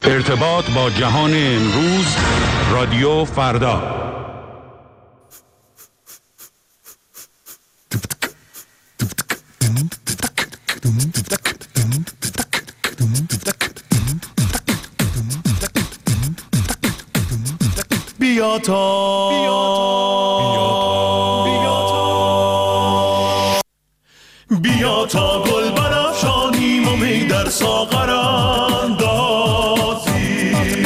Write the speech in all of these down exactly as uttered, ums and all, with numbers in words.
ارتباط با جهان امروز، رادیو فردا. بیا تا بیا تا گل برافشانیم و می در ساغر اندازیم،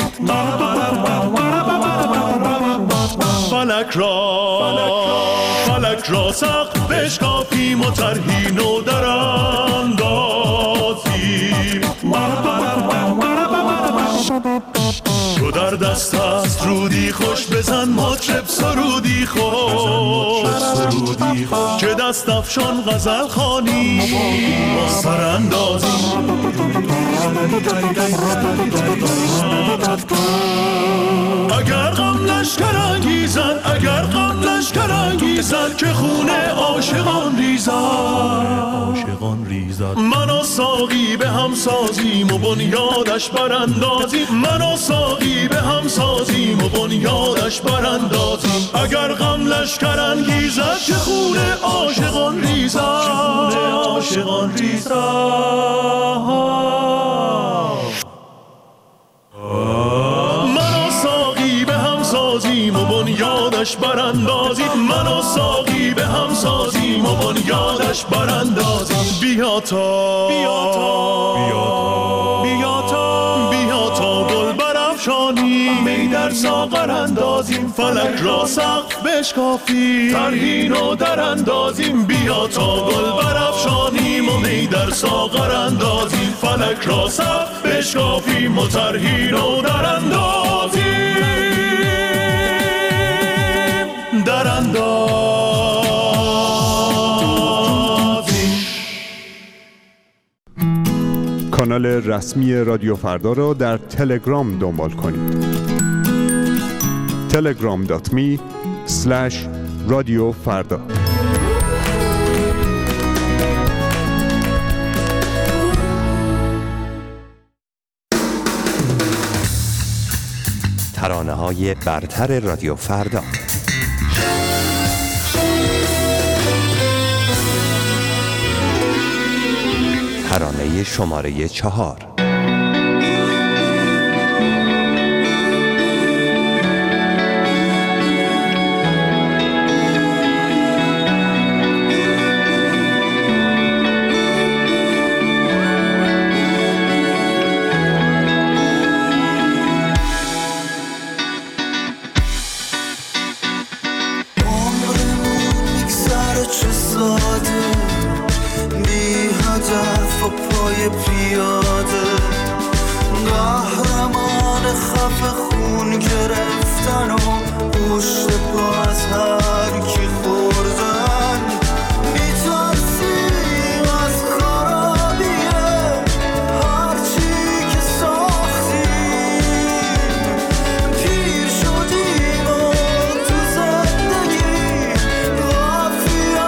فلک را فلک را سقف بشکافیم و طرحی نو در اندازیم. تو در دست است رودی خوش، بزن مطرب سرودی خوش، که دست افشان غزل خوانی با سر اندازی. اگر غم لشکر انگیزن، اگر غم لشکر انگیزن، که خون عاشقان ریزد، عاشقان ریزد. من و ساقی به هم سازیم و بنیادش براندازیم، من و ساقی به هم سازیم و بنیادش براندازیم. اگر غم لشکر انگیزد، که خون عاشقان ریزد، خون عاشقان ریزد. من و ساقی به هم سازیم و بنیادش براندازیم، من و ساقی به هم سازیم و بنیادش براندازیم. بیا تا بیا تا بیا تا بیا تا گل برافشانیم، می در ساغر اندازیم، فلک را سقف بشکافیم، طرحی نو در اندازیم. بیا تا گل برافشانیم و می در ساغر اندازیم، فلک را سقف بشکافیم و طرحی نو در اندازیم، در اندازیم. کانال رسمی رادیو فردا را در تلگرام دنبال کنید. تلگرام دات می اسلش رادیو فردا. ترانه‌های برتر رادیو فردا. ترانه شماره چهار. پیاده قهرمان خفه خون گرفتن و پشت پا از هر کی خوردن، میترسیم از خرابیه هرچی که ساختیم، پیر شدیم و تو زندگی غافیه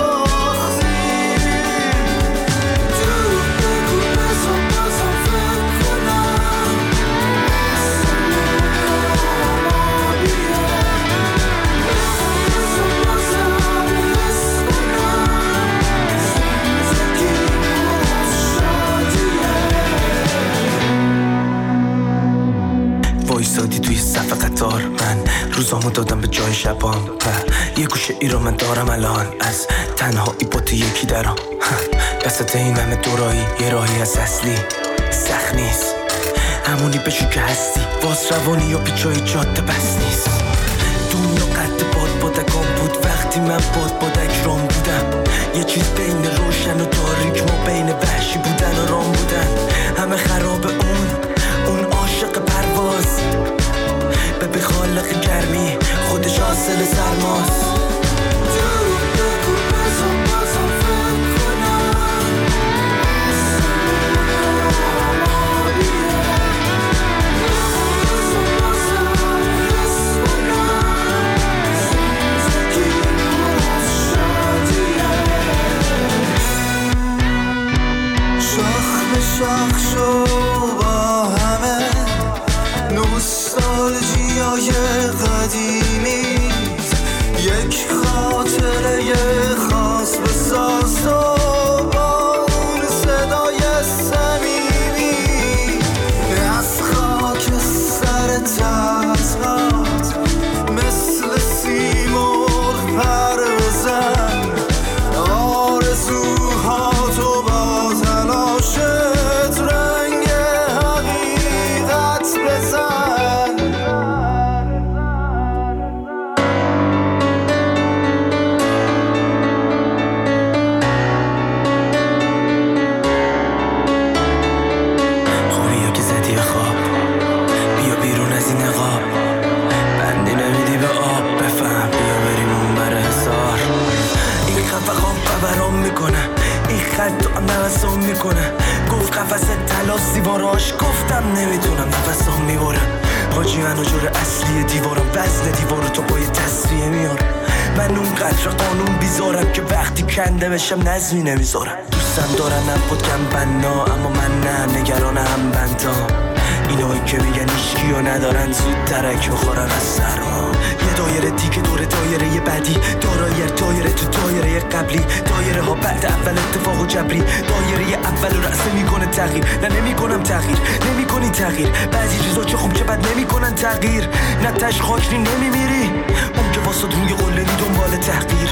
وایسادی توی صف قطار، من روزامو دادم به جای شبام و یه گوشه ای رو من دارم الان، از تنهایی با تو یکی درام. دستت این همه دورایی، یه راهی از اصلی سخت نیست، همونی بشو که هستی، باز روانی و پیچای جاده بس نیست. دنیا قد باد بادکان بود وقتی من باد بادک رام بودم، یه چیز بین روشن و تاریک، ما بین وحشی بودن و رام بودن. همه خراب اون اون عاشق پرواز، به به خالق گرمی خودش حاصل سرماست. شاخ به شاخ شو با همه خودم نمیدونم نفسام میبرم حاجی منو جور اصلی دیوارم وزن دیوارو تو پای تصفیه میارم من اونقدر قانون بیزارم که وقتی کنده بشم نظمی نمیذارم دوستم دارن هم خودم بنا اما من نه نگران هم بندام اینایی که میگن ایشکی و ندارن زود ترک بخورن از سرما یه دایره دیگه دور دایره بعدی دارایی دایره تو دایره قبلی دایره ها بعد اول اتفاق و جبری دایره اول رو رأس میکنه تغییر نه نمیکنم تغییر نمیکنی تغییر بعضی چیزا چه خوب چه بد نمیکنن تغییر نه تش خاکری نمیمیری اون که واسه روی قله نی دنبال تحقیر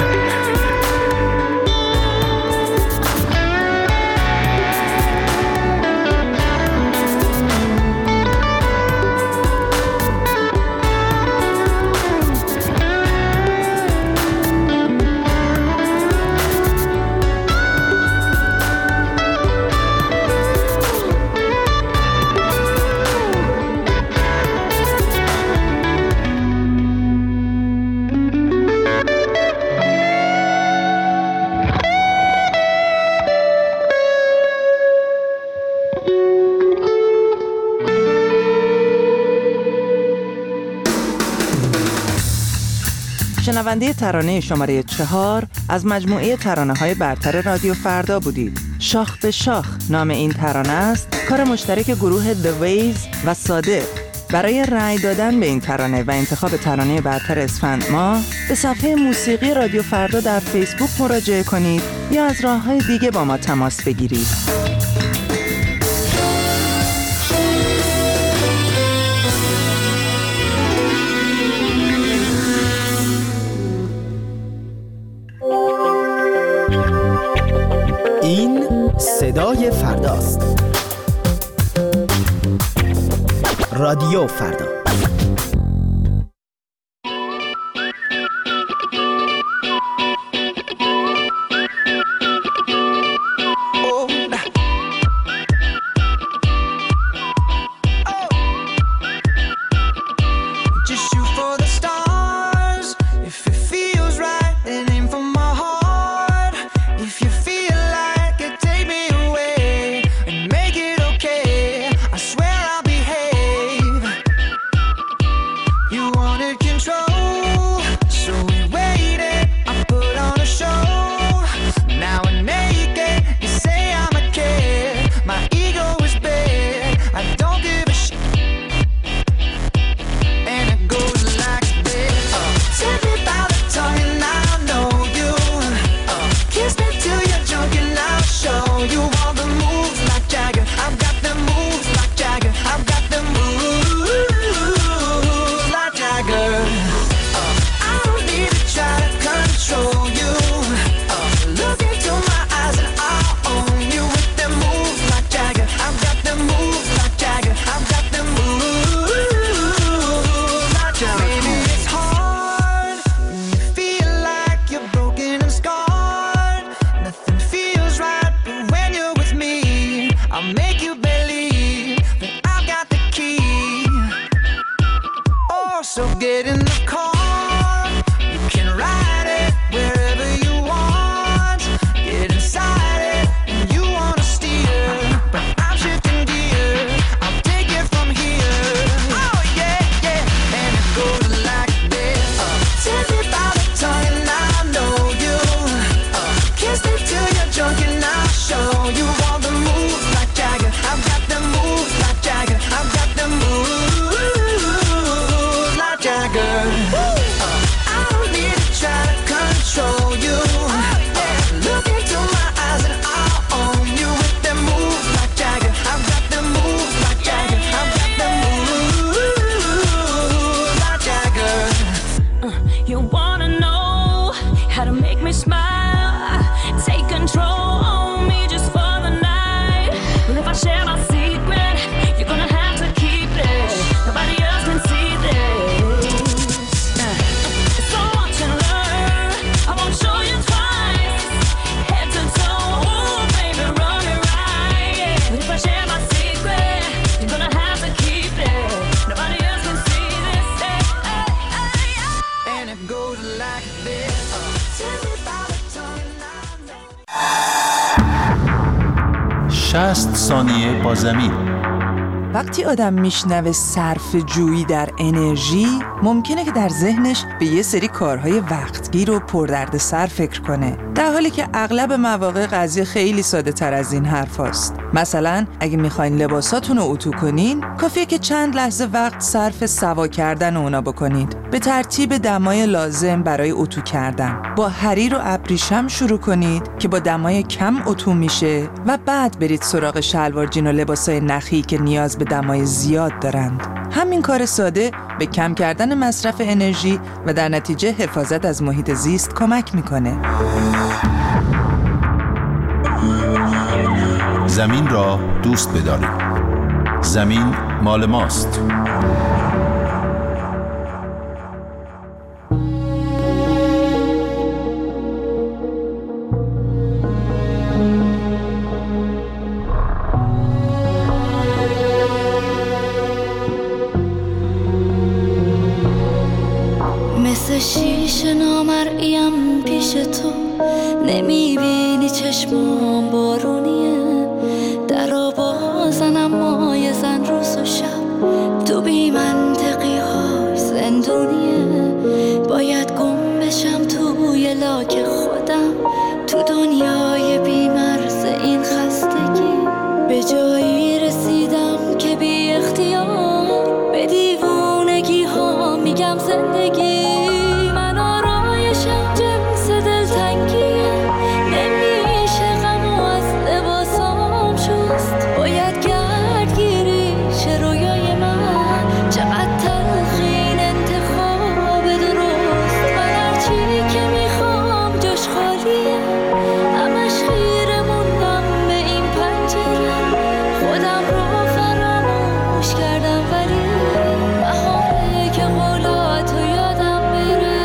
شنونده ترانه شماره چهار از مجموعه ترانه‌های برتر رادیو فردا بودید. شاخ به شاخ نام این ترانه است، کار مشترک گروه The Waves و صادق. برای رأی دادن به این ترانه و انتخاب ترانه برتر اسفند ماه به صفحه موسیقی رادیو فردا در فیسبوک مراجعه کنید یا از راه‌های دیگه با ما تماس بگیرید. این صدای فرداست. رادیو فردا. شصت ثانیه با زمین. وقتی آدم میشنوه صرف جویی در انرژی، ممکنه که در ذهنش به یه سری کارهای وقتگیر و پردردسر فکر کنه، در حالی که اغلب مواقع قضیه خیلی ساده تر از این حرف هست. مثلا اگه میخواین لباساتون رو اتو کنین، کافیه که چند لحظه وقت صرف سوا کردن اونا بکنید، به ترتیب دمای لازم برای اتو کردن. با حریر و ابریشم شروع کنید که با دمای کم اتو میشه و بعد برید سراغ شلوار جین و لباسای نخی که نیاز به دمای زیاد دارند. همین کار ساده به کم کردن مصرف انرژی و در نتیجه حفاظت از محیط زیست کمک میکنه. زمین را دوست بدارید. زمین مال ماست. مثل شیشه نامرئیم پیش تو، نمیبینی چشمام بارونیه، درا بازنم مای زن روز و شب، تو بی منطقی های زندونیه. باید گم بشم توی لاک خودم، تو دنیای بی مرز این خستگی. به جایی رسیدم که بی اختیار به دیوونگی ها میگم زندگی. من آرایشم جنس دلتنگیه، نمیشه غمو از لباسام شست. باید گردگیری چه رویای من، چقدر تلخین انتخاب درست. من هرچی که میخوام جاش خالیه، همش خیره موندم به این پنجره. خودم رو فراموش کردم ولی بهاره که قولاتو یادم بره.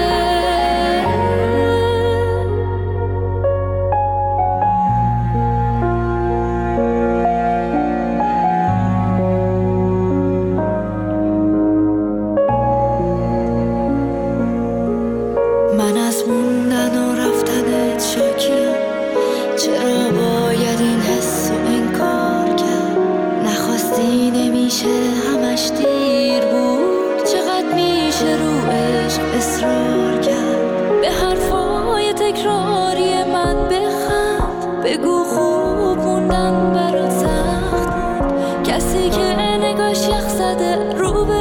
من از موندن و رفتنت شاکیم، چرا باید این حس و انکار کرد؟ نخواستی نمیشه همش دیر بود، چقدر میشه رو عشق اصرار کرد؟ به حرفای تکراری من بخند، بگو خوب موندن برات سخت بود. کسی که نگاش یخ زده رو به